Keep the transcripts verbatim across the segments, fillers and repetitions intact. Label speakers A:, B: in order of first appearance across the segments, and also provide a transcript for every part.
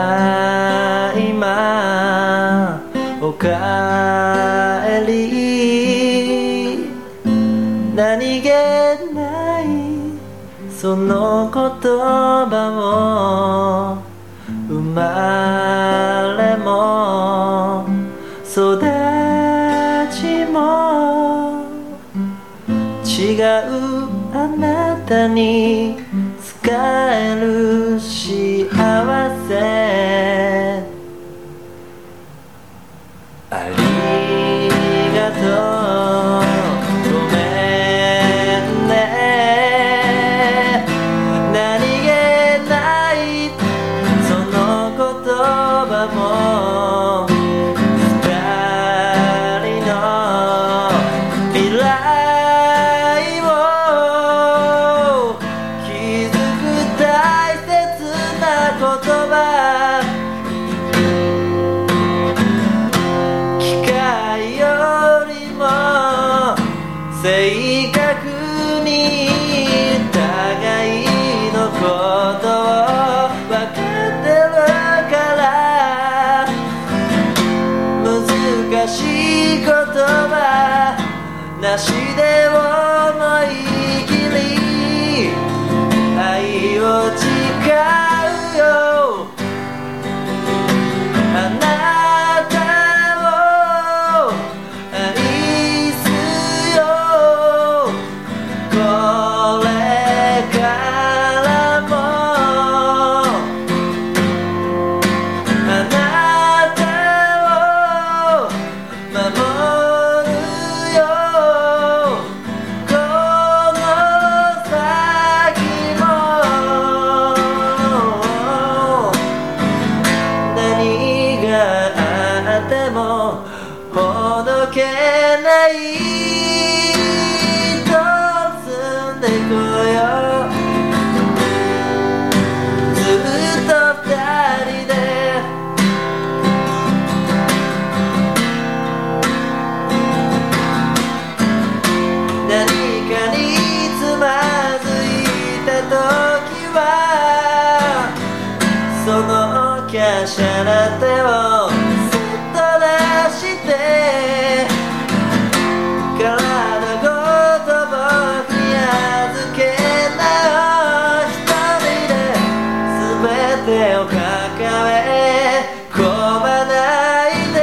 A: だいまおかえり何気ないその言葉を生まれも育ちも違うあなたに使える幸せありがとうごめんね何気ないその言葉も二人の未来を築く大切な言葉機械よりも正確に互いのことを分かってるから難しい言葉なしで思い切り愛を誓うよあなたを愛すよこれからもあなたを守るよこの先も何があってもほどけないと結んでこようずっと二人で何かにつまずいた時はその華奢な手をそっと出して体ごと僕に預けなよ一人で全てを抱え込まないで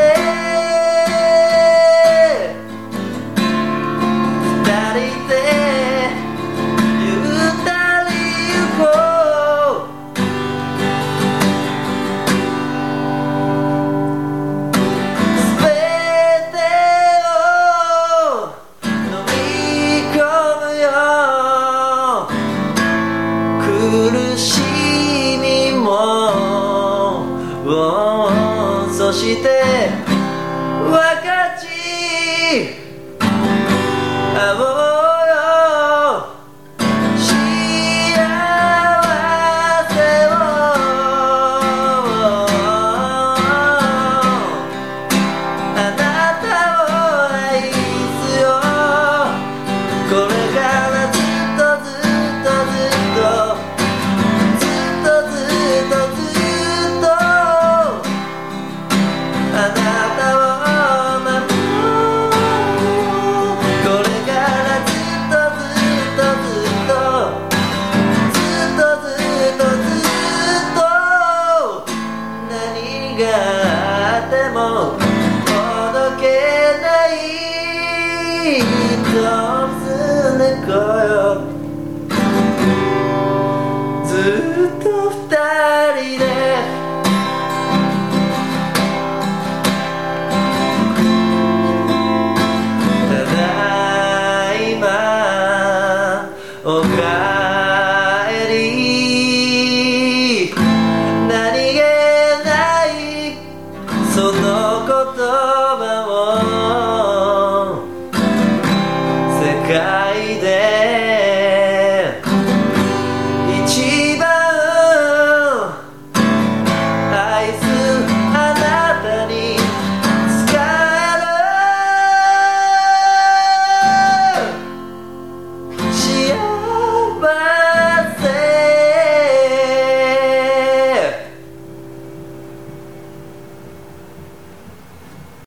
A: 二人でゆったり行こう全てを飲み込むよ苦しみもそして分かち合おうよ幸せをあなたを愛すよこれからずっとずっとずっとずっとずっとずっとあなたを守るこれからずっとずっとずっとずっとずっとずっと何があってもほどけないと結んでこ